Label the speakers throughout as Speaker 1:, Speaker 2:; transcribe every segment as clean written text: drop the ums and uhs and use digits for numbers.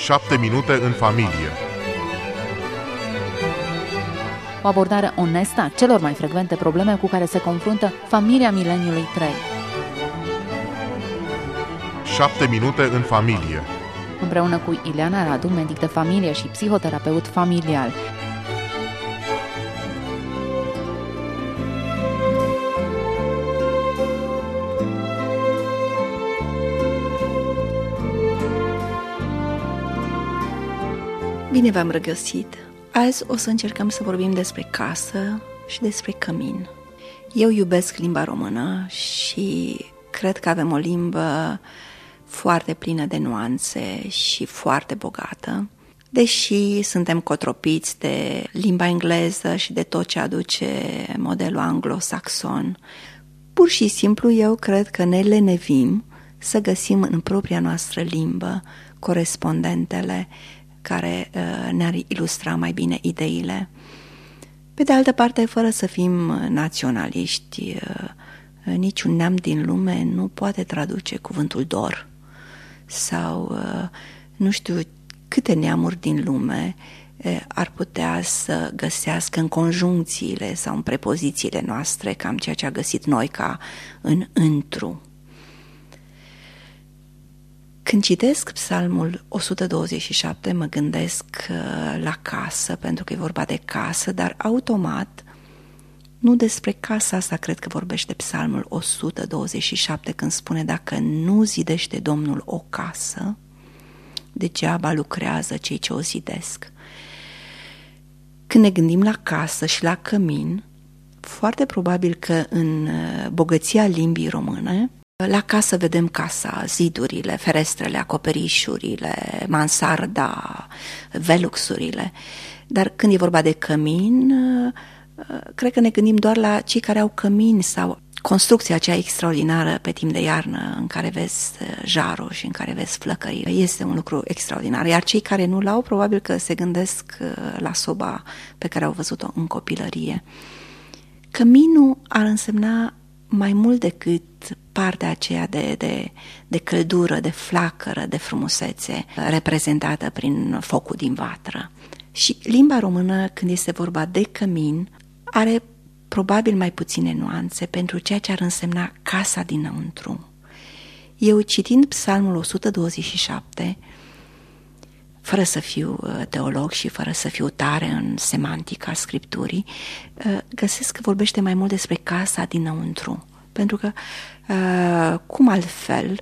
Speaker 1: 7 minute în familie.
Speaker 2: O abordare onestă a celor mai frecvente probleme cu care se confruntă familia mileniului 3.
Speaker 1: 7 minute în familie.
Speaker 2: Împreună cu Ileana Radu, medic de familie și psihoterapeut familial.
Speaker 3: Bine v-am regăsit! Azi o să încercăm să vorbim despre casă și despre cămin. Eu iubesc limba română și cred că avem o limbă foarte plină de nuanțe și foarte bogată, deși suntem cotropiți de limba engleză și de tot ce aduce modelul anglosaxon. Pur și simplu eu cred că ne lenevim să găsim în propria noastră limbă corespondentele care ne-ar ilustra mai bine ideile. Pe de altă parte, fără să fim naționaliști, niciun neam din lume nu poate traduce cuvântul dor sau nu știu câte neamuri din lume ar putea să găsească în conjuncțiile sau în prepozițiile noastre cam ceea ce a găsit noi ca în întru. Când citesc Psalmul 127, mă gândesc la casă, pentru că e vorba de casă, dar automat, nu despre casa asta cred că vorbește Psalmul 127, când spune: dacă nu zidește Domnul o casă, degeaba lucrează cei ce o zidesc. Când ne gândim la casă și la cămin, foarte probabil că în bogăția limbii române, la casă vedem casa, zidurile, ferestrele, acoperișurile, mansarda, veluxurile. Dar când e vorba de cămin, cred că ne gândim doar la cei care au cămin sau construcția aceea extraordinară pe timp de iarnă în care vezi jarul și în care vezi flăcările. Este un lucru extraordinar. Iar cei care nu l-au, probabil că se gândesc la soba pe care au văzut-o în copilărie. Căminul ar însemna mai mult decât partea aceea de căldură, de flacără, de frumusețe reprezentată prin focul din vatră. Și limba română, când este vorba de cămin, are probabil mai puține nuanțe pentru ceea ce ar însemna casa dinăuntru. Eu, citind Psalmul 127, fără să fiu teolog și fără să fiu tare în semantica Scripturii, găsesc că vorbește mai mult despre casa dinăuntru. Pentru că, cum altfel,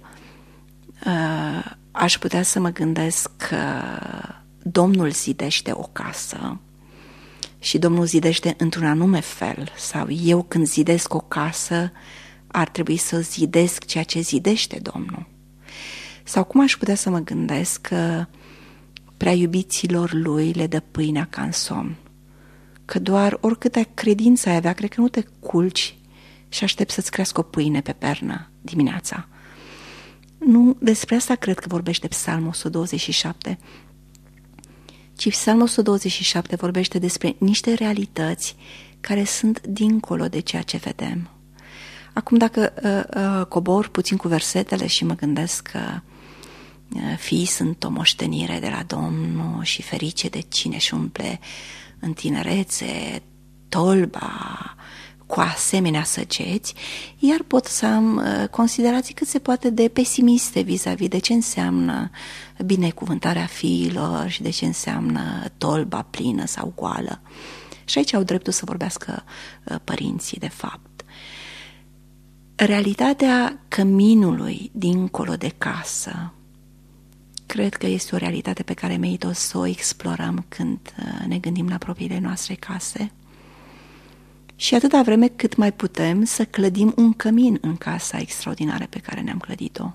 Speaker 3: aș putea să mă gândesc că Domnul zidește o casă și Domnul zidește într-un anume fel, sau eu când zidesc o casă ar trebui să zidesc ceea ce zidește Domnul. Sau cum aș putea să mă gândesc că prea iubiților lui le dă pâinea ca în somn, că doar oricâtă credință ai avea, cred că nu te culci și aștept să-ți crească o pâine pe pernă dimineața. Nu despre asta cred că vorbește Psalmul 127, ci Psalmul 127 vorbește despre niște realități care sunt dincolo de ceea ce vedem. Acum, dacă cobor puțin cu versetele și mă gândesc că fiii sunt o moștenire de la Domnul și ferice de cine își umple în tinerețe tolba cu asemenea săgeți, iar pot să am considerații cât se poate de pesimiste vis-a-vis de ce înseamnă binecuvântarea fiilor și de ce înseamnă tolba plină sau goală. Și aici au dreptul să vorbească părinții, de fapt. Realitatea căminului dincolo de casă, cred că este o realitate pe care merită să o explorăm când ne gândim la propriile noastre case. Și atâta vreme cât mai putem să clădim un cămin în casa extraordinară pe care ne-am clădit-o.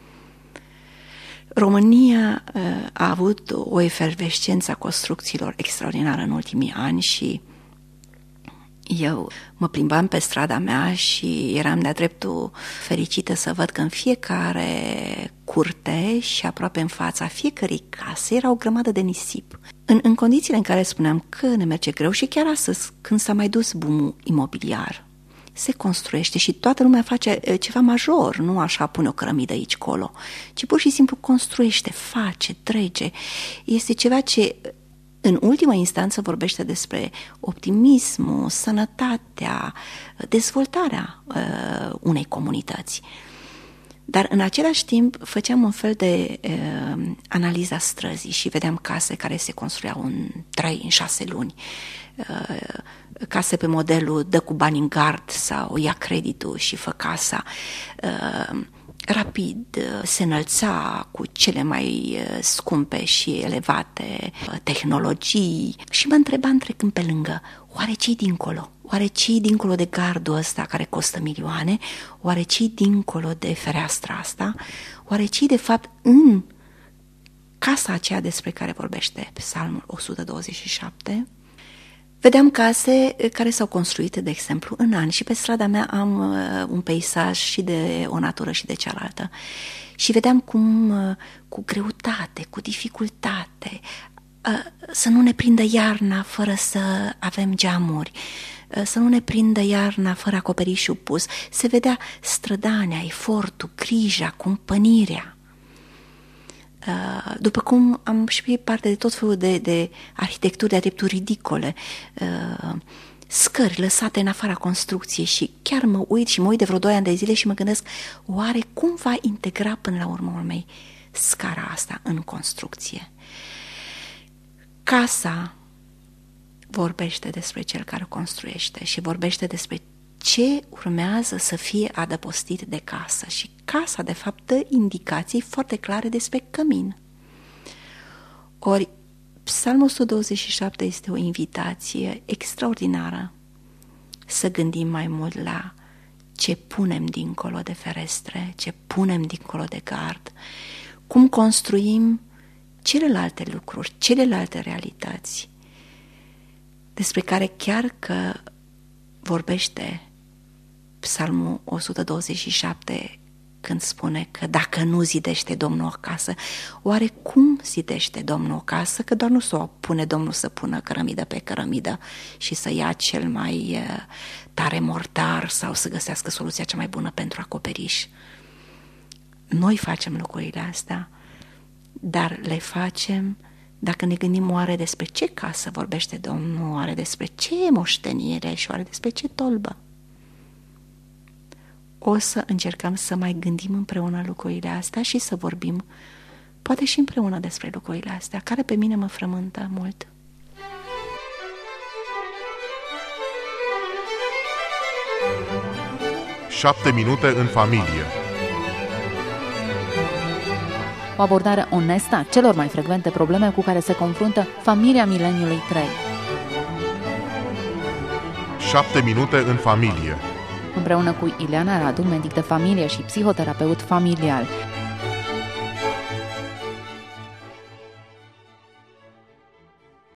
Speaker 3: România a avut o efervescență a construcțiilor extraordinară în ultimii ani și eu mă plimbam pe strada mea și eram de-a dreptul fericită să văd că în fiecare curte și aproape în fața fiecărei case era o grămadă de nisip. În condițiile în care spuneam că ne merge greu și chiar astăzi, când s-a mai dus boom-ul imobiliar, se construiește și toată lumea face ceva major, nu așa pune o cărămidă aici, colo, ci pur și simplu construiește, face, trece. Este ceva ce în ultima instanță vorbește despre optimismul, sănătatea, dezvoltarea unei comunități. Dar în același timp făceam un fel de analiza străzii și vedeam case care se construiau în 3, în 6 luni, case pe modelul dă cu bani în gard sau ia creditul și fă casa, rapid se înălța cu cele mai scumpe și elevate tehnologii și mă întrebam trecând pe lângă, oare ce-i dincolo? Oare ce-i dincolo de gardul ăsta care costă milioane? Oare ce-i dincolo de fereastra asta? Oare ce-i de fapt în casa aceea despre care vorbește Psalmul 127? Vedeam case care s-au construit, de exemplu, în ani și pe strada mea am un peisaj și de o natură și de cealaltă și vedeam cum cu greutate, cu dificultate, să nu ne prindă iarna fără să avem geamuri, să nu ne prindă iarna fără acoperișul pus, se vedea strădania, efortul, grija, cumpănirea. După cum am și parte de tot felul de arhitecturi de-a dreptul ridicole, scări lăsate în afara construcției și chiar mă uit de vreo 2 ani de zile și mă gândesc, oare cum va integra până la urmă mei scara asta în construcție? Casa vorbește despre cel care o construiește și vorbește despre ce urmează să fie adăpostit de casă și casa, de fapt, dă indicații foarte clare despre cămin. Ori, Psalmul 127 este o invitație extraordinară să gândim mai mult la ce punem dincolo de ferestre, ce punem dincolo de gard, cum construim celelalte lucruri, celelalte realități, despre care chiar că vorbește Psalmul 127 când spune că dacă nu zidește Domnul o casă, oare cum zidește Domnul o casă? Că doar nu s-o pune Domnul să pună cărămidă pe cărămidă și să ia cel mai tare mortar sau să găsească soluția cea mai bună pentru acoperiș. Noi facem lucrurile astea, dar le facem dacă ne gândim oare despre ce casă vorbește Domnul, oare despre ce moștenire și oare despre ce tolbă. O să încercăm să mai gândim împreună lucrurile astea și să vorbim, poate și împreună despre lucrurile astea, care pe mine mă frământă mult.
Speaker 1: Șapte minute în familie.
Speaker 2: O abordare onestă a celor mai frecvente probleme cu care se confruntă familia mileniului 3.
Speaker 1: 7 minute în familie.
Speaker 2: Împreună cu Ileana Radu, medic de familie și psihoterapeut familial.